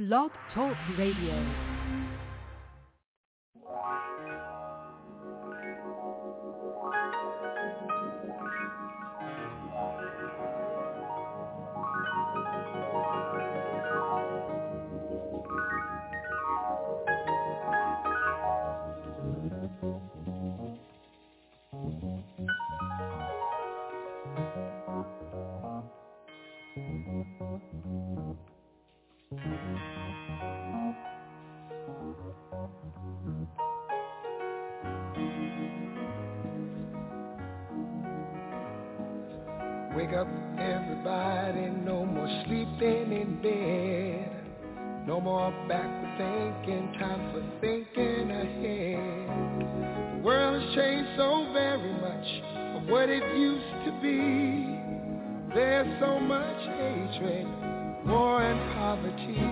Blog Talk Radio. Wake up, everybody, no more sleeping in bed. No more backward thinking, time for thinking ahead. The world has changed so very much from what it used to be. There's so much hatred, war and poverty.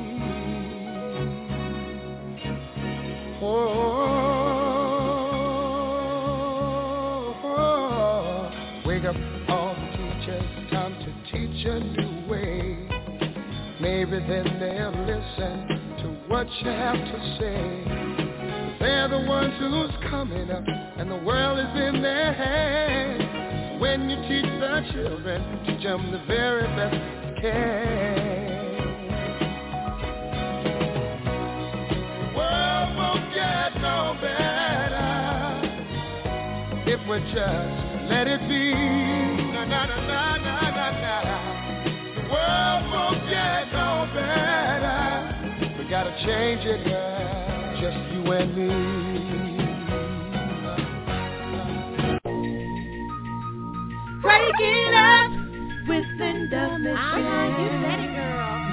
Wake up, all the teachers, time to teach a new way. Maybe then they'll listen to what you have to say. They're the ones who's coming up, and the world is in their hands. When you teach the children, teach them the very best you can. The world won't get no better if we just let it be. Na na na na na na na. The world won't get no better. We gotta change it, girl. Just you and me. Break it up with Linda Michelle. You said it, girl.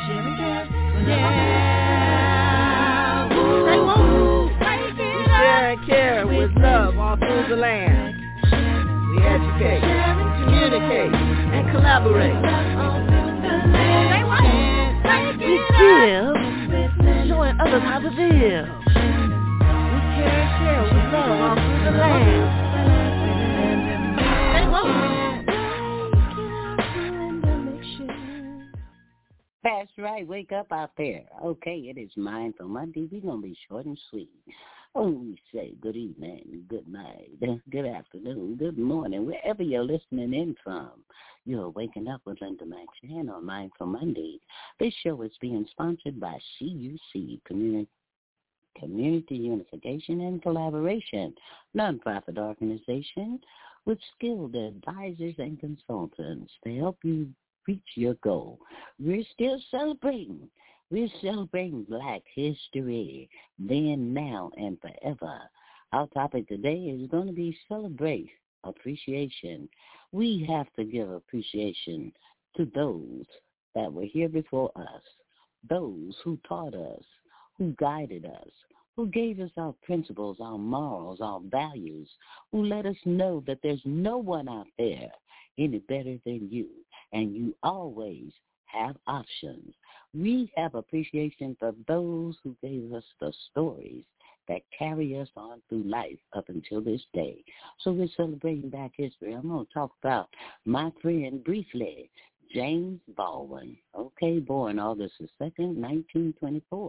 Yeah. Woo. Break it up. Share and care with love all through the land. We educate, communicate, and collaborate. We give, showing others how to live. We care and share with love all through the land. That's right. Wake up out there. Okay, it is Mindful Monday. We're going to be short and sweet. Oh, we say good evening, good night, good afternoon, good morning, wherever you're listening in from. You're waking up with Linda McShane on Mindful Monday. This show is being sponsored by CUC, Community Unification and Collaboration, nonprofit organization with skilled advisors and consultants to help you reach your goal. We're still celebrating. We're celebrating Black history, then, now, and forever. Our topic today is going to be celebrate appreciation. We have to give appreciation to those that were here before us, those who taught us, who guided us, who gave us our principles, our morals, our values, who let us know that there's no one out there any better than you, and you always have options. We have appreciation for those who gave us the stories that carry us on through life up until this day. So we're celebrating Black history. I'm going to talk about my friend briefly, James Baldwin. Okay, born August the 2nd, 1924.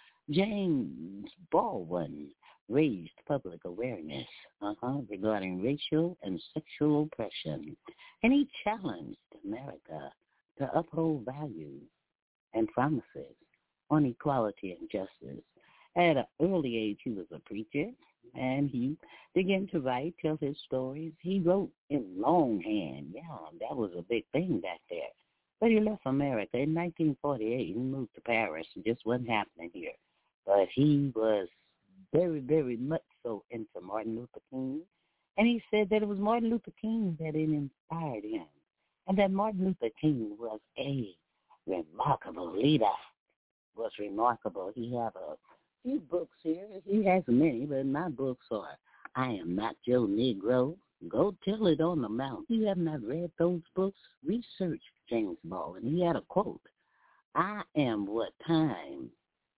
James Baldwin raised public awareness regarding racial and sexual oppression, and he challenged America to uphold values and promises on equality and justice. At an early age, he was a preacher, and he began to write, tell his stories. He wrote in longhand. Yeah, that was a big thing back there. But he left America in 1948 and moved to Paris. It just wasn't happening here. But he was very, very much so into Martin Luther King. And he said that it was Martin Luther King that inspired him, and that Martin Luther King was a remarkable leader, was remarkable. He had a few books here. He has many, but my books are I Am Not Your Negro, Go Tell It on the Mount. You have not read those books? Research James Baldwin. He had a quote, I am what time,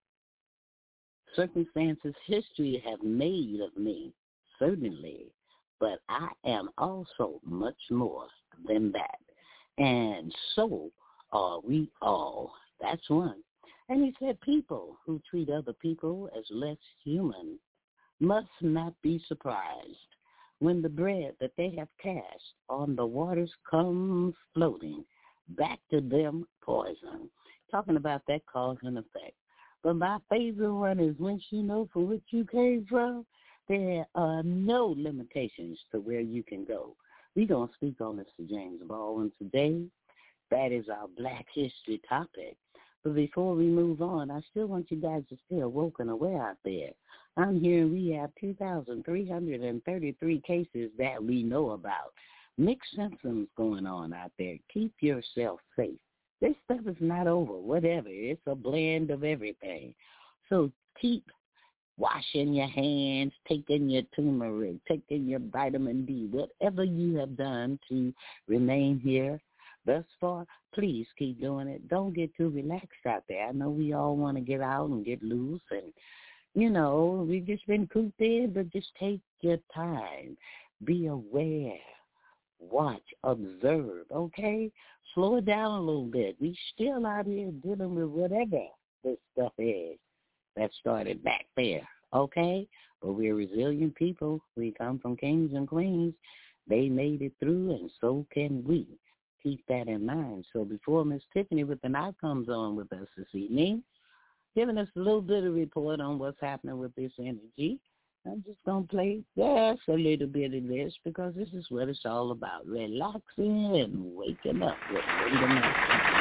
circumstances, history have made of me, certainly, but I am also much more than that. And so are we all. That's one. And he said people who treat other people as less human must not be surprised when the bread that they have cast on the waters comes floating back to them poison. Talking about that cause and effect. But my favorite one is once you know from which you came from, there are no limitations to where you can go. We're going to speak on Mr. James Baldwin today. That is our Black History topic. But before we move on, I still want you guys to stay awoke and aware out there. I'm hearing we have 2,333 cases that we know about. Mixed symptoms going on out there. Keep yourself safe. This stuff is not over, whatever. It's a blend of everything. So keep washing your hands, taking your turmeric, taking your vitamin D, whatever you have done to remain here thus far, please keep doing it. Don't get too relaxed out there. I know we all want to get out and get loose and, you know, we've just been cooped in, but just take your time. Be aware. Watch. Observe, okay? Slow it down a little bit. We still out here dealing with whatever this stuff is that started back there, okay? But we're resilient people. We come from kings and queens. They made it through, and so can we. Keep that in mind. So before Miss Tiffany with the night comes on with us this evening, giving us a little bit of report on what's happening with this energy, I'm just going to play just a little bit of this because this is what it's all about, relaxing and waking up with Linda Matthews.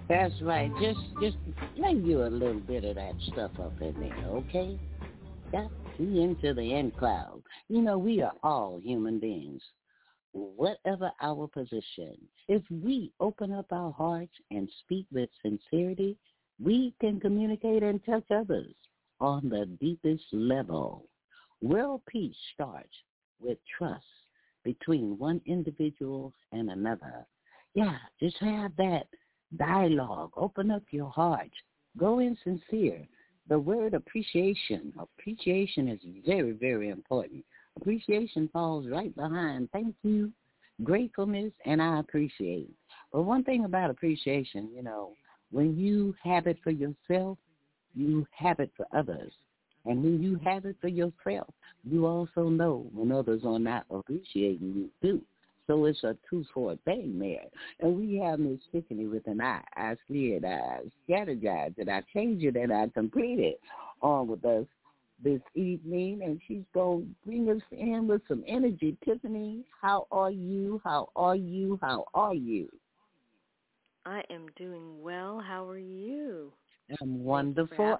That's right. Just lay you a little bit of that stuff up in there, okay? Got you into the end cloud. You know, we are all human beings. Whatever our position, if we open up our hearts and speak with sincerity, we can communicate and touch others on the deepest level. World peace starts with trust between one individual and another. Yeah, just have that dialogue. Open up your heart. Go in sincere. The word appreciation. Appreciation is very, very important. Appreciation falls right behind thank you, gratefulness, and I appreciate. But one thing about appreciation, you know, when you have it for yourself, you have it for others. And when you have it for yourself, you also know when others are not appreciating you too. So it's a two-for thing there. And we have Miss Tiffany with an I slid, I strategized, and I changed it, and I completed on with us this evening. And she's going to bring us in with some energy. Tiffany, how are you? How are you? How are you? I am doing well. How are you? I'm wonderful.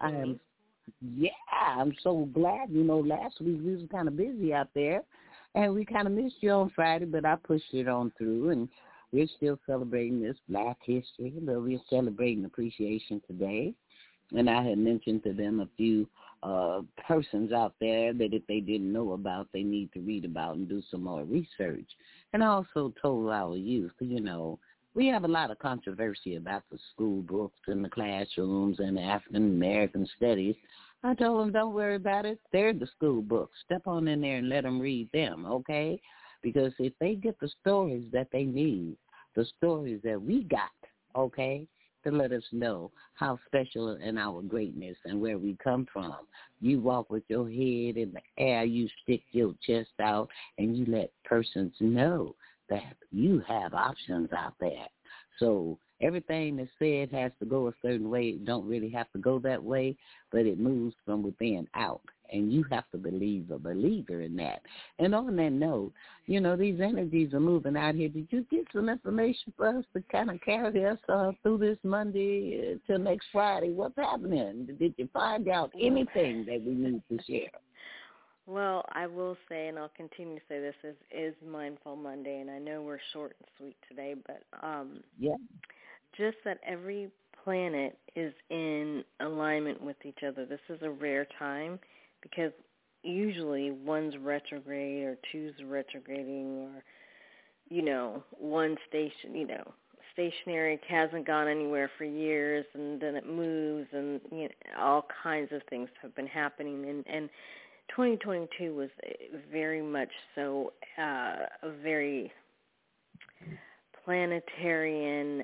I'm so glad. You know, last week we was kind of busy out there, and we kind of missed you on Friday, but I pushed it on through, and we're still celebrating this Black History, but we're celebrating appreciation today. And I had mentioned to them a few persons out there that if they didn't know about, they need to read about and do some more research. And I also told our youth, you know, we have a lot of controversy about the school books and the classrooms and the African-American studies. I told them, don't worry about it. They're the school books. Step on in there and let them read them, okay? Because if they get the stories that they need, the stories that we got, okay, to let us know how special and our greatness and where we come from. You walk with your head in the air, you stick your chest out, and you let persons know that you have options out there. So everything that's said has to go a certain way. It don't really have to go that way, but it moves from within out. And you have to believe a believer in that. And on that note, you know, these energies are moving out here. Did you get some information for us to kind of carry us through this Monday till next Friday? What's happening? Did you find out anything that we need to share? Well, I will say, and I'll continue to say this, is Mindful Monday, and I know we're short and sweet today, but just that every planet is in alignment with each other. This is a rare time because usually one's retrograde or two's retrograding or, you know, one station, you know, stationary hasn't gone anywhere for years, and then it moves, and you know, all kinds of things have been happening, and 2022 was very much so a very planetarian,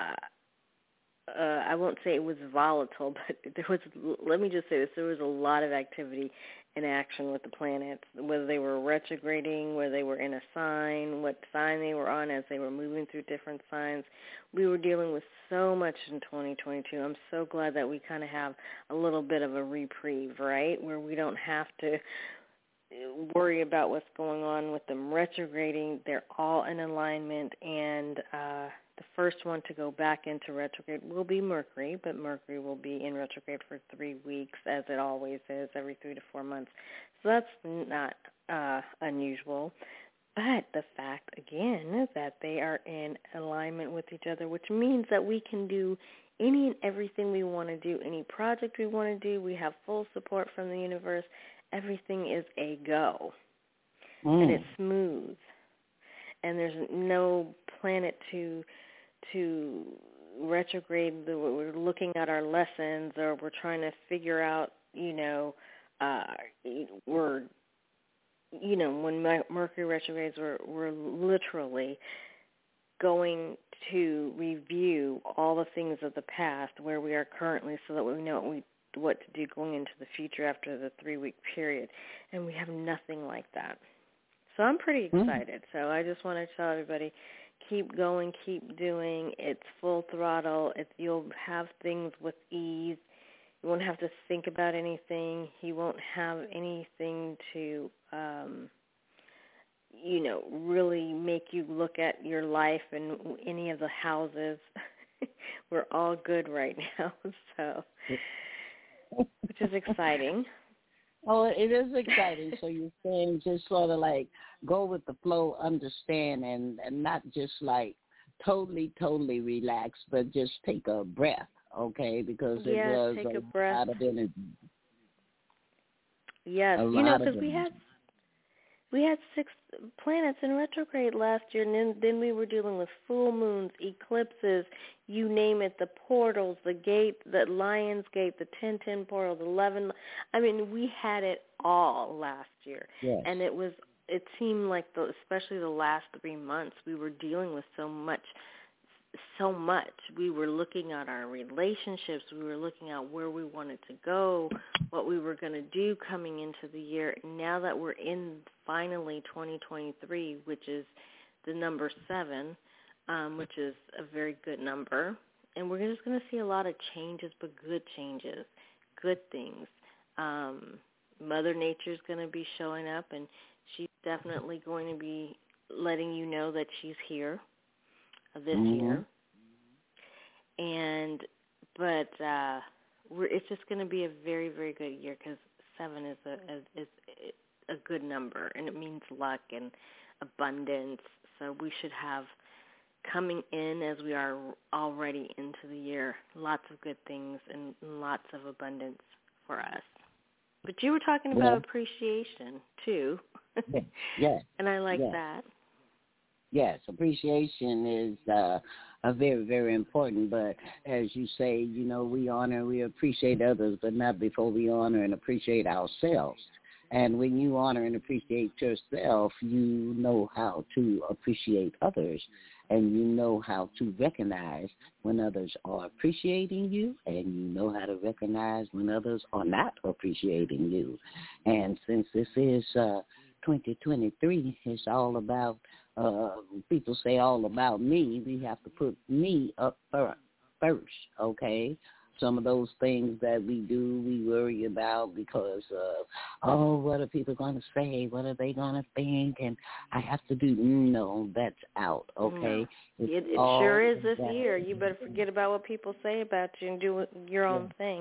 I won't say it was volatile, but there was, let me just say this, there was a lot of activity and action with the planets, whether they were retrograding, whether they were in a sign, what sign they were on as they were moving through different signs. We were dealing with so much in 2022. I'm so glad that we kind of have a little bit of a reprieve, right, where we don't have to worry about what's going on with them retrograding. They're all in alignment, and the first one to go back into retrograde will be Mercury, but Mercury will be in retrograde for 3 weeks, as it always is, every 3 to 4 months. So that's not unusual. But the fact, again, that they are in alignment with each other, which means that we can do any and everything we want to do, any project we want to do. We have full support from the universe. Everything is a go, and it's smooth. And there's no planet to retrograde. We're looking at our lessons, or we're trying to figure out, when Mercury retrogrades, we're literally going to review all the things of the past, where we are currently, so that we know what to do going into the future after the 3-week period. And we have nothing like that. So I'm pretty excited. So I just want to tell everybody, keep going, keep doing. It's full throttle. You'll have things with ease. You won't have to think about anything. You won't have anything to, really make you look at your life and any of the houses we're all good right now, so which is exciting. Oh, it is exciting. So you're saying just sort of like go with the flow, understand, and not just like totally relax, but just take a breath, okay? Because it was take a a breath. lot of energy. Yes, because we had 6 planets in retrograde last year, and then we were dealing with full moons, eclipses, you name it, the portals, the gate, the Lion's Gate, the 1010 portal, the 11. I mean, we had it all last year, yes. And it seemed like especially the last 3 months, we were dealing with so much. We were looking at our relationships. We were looking at where we wanted to go, what we were going to do coming into the year. Now that we're in finally 2023, which is the number 7, which is a very good number, and we're just going to see a lot of changes, but good changes, good things. Mother Nature's going to be showing up, and she's definitely going to be letting you know that she's here this year, but it's just going to be a very, very good year because 7 is a good number, and it means luck and abundance. So we should have coming in as we are already into the year, lots of good things and lots of abundance for us. But you were talking about appreciation too, yes, and I like that. Yes, appreciation is a very, very important. But as you say, we honor, we appreciate others, but not before we honor and appreciate ourselves. And when you honor and appreciate yourself, you know how to appreciate others, and you know how to recognize when others are appreciating you, and you know how to recognize when others are not appreciating you. And since this is 2023, it's all about people say all about me. We have to put me up first, okay? Some of those things that we do, we worry about because of, what are people going to say? What are they going to think? And I have to do, no, that's out, okay? No. It sure is this year. You better forget about what people say about you and do your own thing.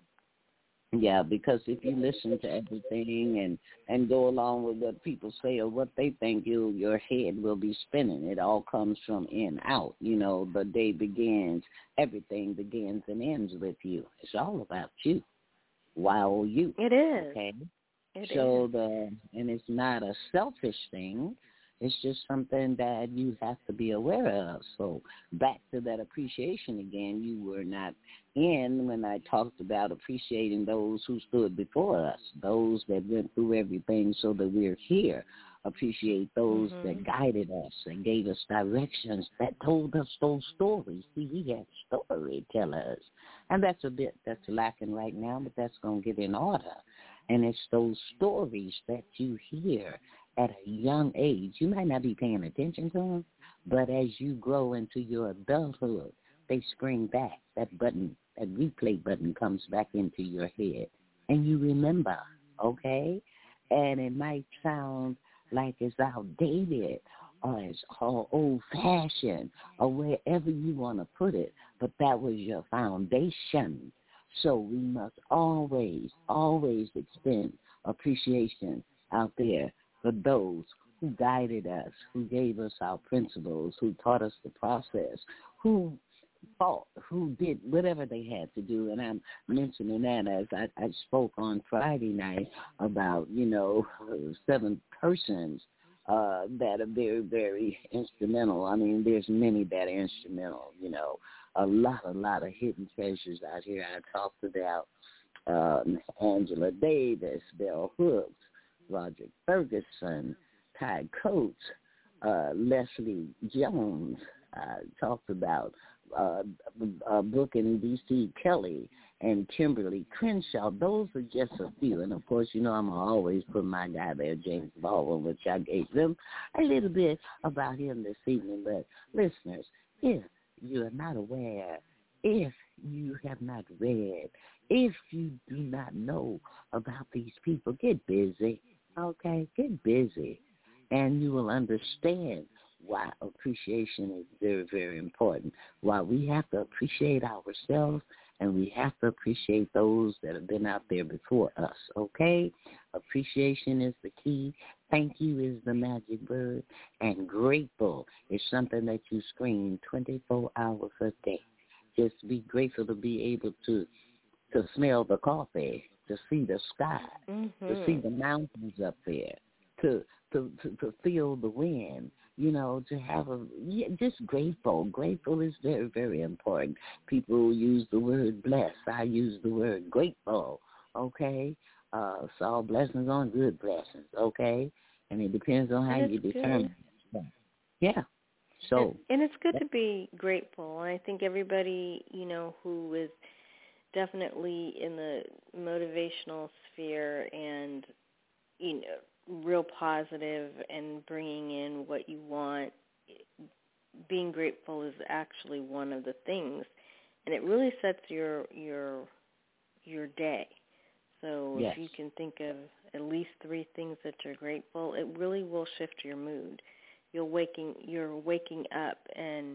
Yeah, because if you listen to everything and go along with what people say or what they think, your head will be spinning. It all comes from in out. The day begins, everything begins and ends with you. It's all about you. Wow, you. It is. Okay. It so is. And it's not a selfish thing. It's just something that you have to be aware of. So back to that appreciation again, you were not in when I talked about appreciating those who stood before us, those that went through everything so that we're here. Appreciate those that guided us and gave us directions, that told us those stories. See, we have storytellers. And that's lacking right now, but that's going to get in order. And it's those stories that you hear at a young age. You might not be paying attention to them, but as you grow into your adulthood, they spring back. That replay button comes back into your head, and you remember, okay? And it might sound like it's outdated or it's all old-fashioned or wherever you want to put it, but that was your foundation. So we must always extend appreciation out there for those who guided us, who gave us our principles, who taught us the process, who fought, who did whatever they had to do. And I'm mentioning that as I spoke on Friday night about, 7 persons that are very, very instrumental. I mean, there's many that are instrumental, a lot of hidden treasures out here. I talked about Angela Davis, Bell Hooks, Roderick Ferguson, Ty Coates, Leslie Jones. Talked about Brooke and D.C. Kelly and Kimberly Crenshaw. Those are just a few. And, of course, I'm always put my guy there, James Baldwin, which I gave them a little bit about him this evening. But, listeners, if you are not aware, if you have not read, if you do not know about these people, get busy. Okay, get busy, and you will understand why appreciation is very, very important. Why we have to appreciate ourselves and we have to appreciate those that have been out there before us, okay? Appreciation is the key. Thank you is the magic word. And grateful is something that you scream 24 hours a day. Just be grateful to be able to smell the coffee, to see the sky, to see the mountains up there, to feel the wind, you know, to have just grateful. Grateful is very, very important. People use the word blessed. I use the word grateful, okay? It's all blessings on good blessings, okay? And it depends on how you determine it. Yeah. So. And it's good to be grateful. And I think everybody, you know, who is definitely in the motivational sphere and, you know, real positive and bringing in what you want, being grateful is actually one of the things. And it really sets your day. So yes. if you can think of at least 3 things that you're grateful, it really will shift your mood. You're waking up and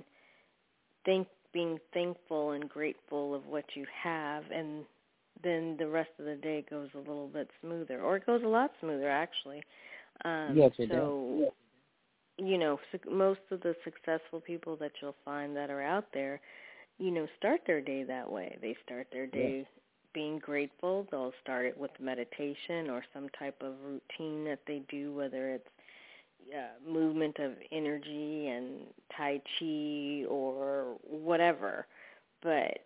being thankful and grateful of what you have, and then the rest of the day goes a little bit smoother, or it goes a lot smoother, actually. Yes, it does. You know, most of the successful people that you'll find that are out there, you know, start their day that way. They start their day being grateful. They'll start it with meditation or some type of routine that they do, whether it's movement of energy and Tai Chi or whatever. But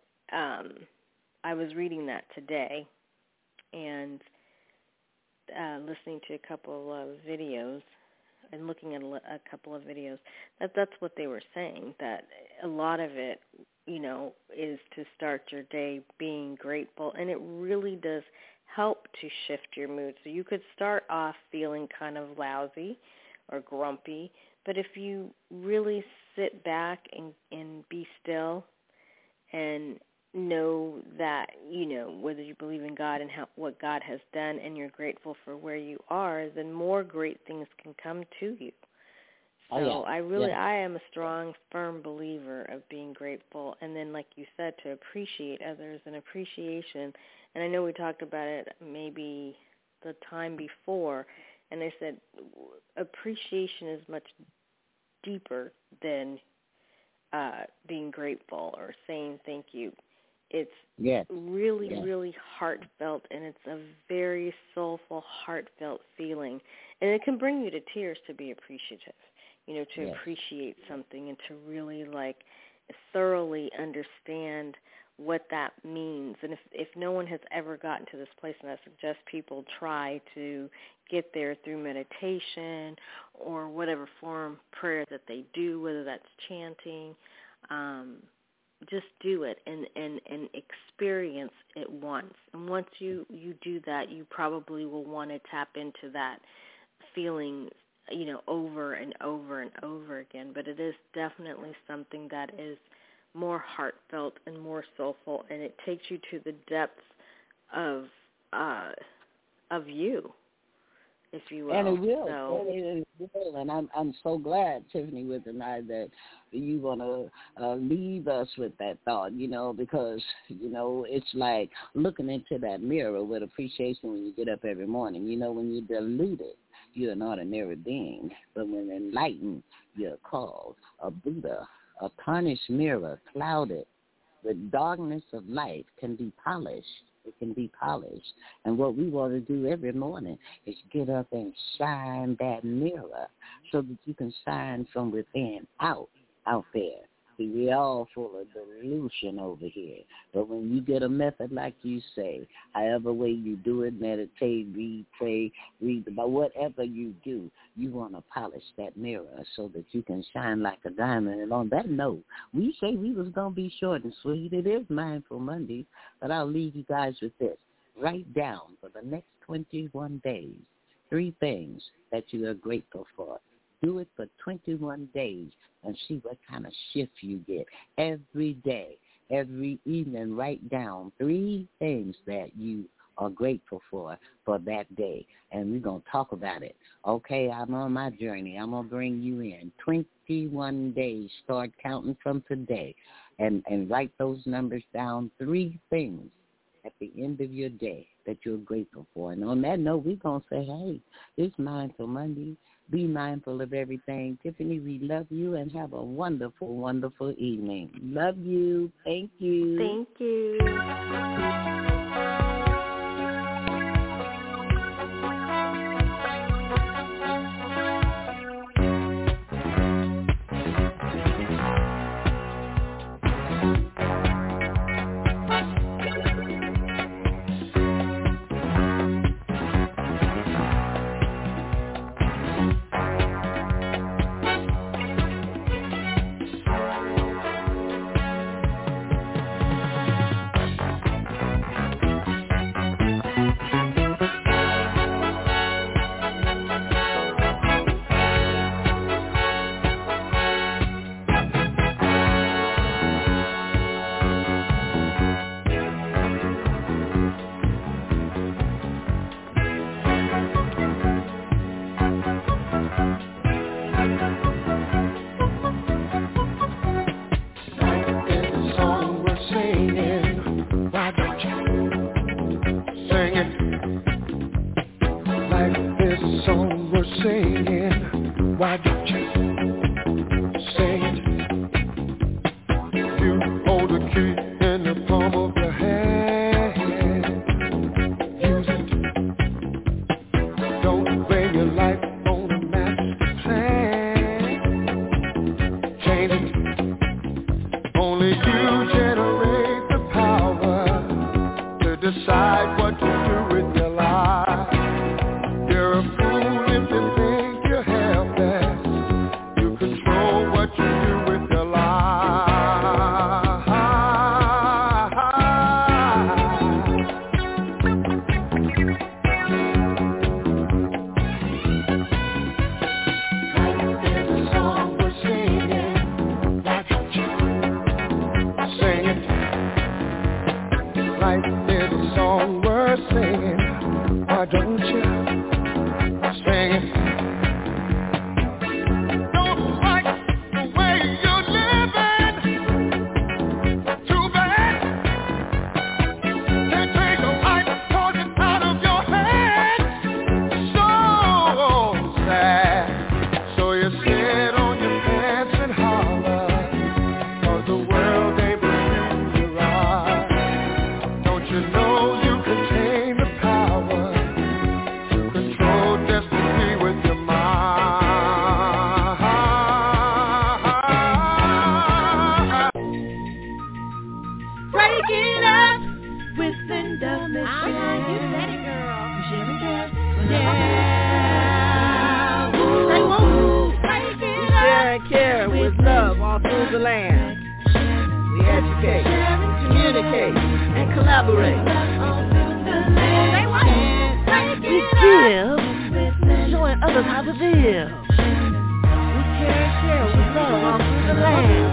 I was reading that today and listening to a couple of videos and looking at a couple of videos. That's what they were saying, that a lot of it, you know, is to start your day being grateful, and it really does help to shift your mood. So you could start off feeling kind of lousy or grumpy, but if you really sit back and be still and know that, you know, whether you believe in God and what God has done and you're grateful for where you are, then more great things can come to you. So I am a strong, firm believer of being grateful, and then, like you said, to appreciate others and appreciation. And I know we talked about it maybe the time before, and I said appreciation is much deeper than being grateful or saying thank you. It's really heartfelt, and it's a very soulful, heartfelt feeling. And it can bring you to tears to be appreciative, you know, to appreciate something and to really, like, thoroughly understand what that means. And if no one has ever gotten to this place, and I suggest people try to get there through meditation or whatever form prayer that they do, whether that's chanting, just do it and experience it once. And once you do that, you probably will want to tap into that feeling, you know, over and over and over again. But it is definitely something that is more heartfelt and more soulful, and it takes you to the depths of you, if you will. And it will. So, it will. And I'm so glad, Tiffany, with tonight, that you're going to leave us with that thought, you know, because, you know, it's like looking into that mirror with appreciation when you get up every morning. You know, when you're deluded, you're an ordinary being. But when enlightened, you're called a Buddha. A tarnished mirror, clouded. The darkness of life can be polished. It can be polished. And what we want to do every morning is get up and shine that mirror so that you can shine from within out there. See, we're all full of delusion over here. But when you get a method like you say, however way you do it, meditate, read, pray, read about whatever you do, you want to polish that mirror so that you can shine like a diamond. And on that note, we say we was going to be short and sweet. It is Mindful Mondays, but I'll leave you guys with this. Write down for the next 21 days 3 things that you are grateful for. Do it for 21 days and see what kind of shift you get. Every day, every evening, write down 3 things that you are grateful for that day. And we're going to talk about it. Okay, I'm on my journey. I'm going to bring you in. 21 days. Start counting from today. And write those numbers down. 3 things at the end of your day that you're grateful for. And on that note, we're going to say, hey, it's Mindful Monday. Be mindful of everything. Tiffany, we love you and have a wonderful, wonderful evening. Love you. Thank you. Thank you. Share, we love all through the land.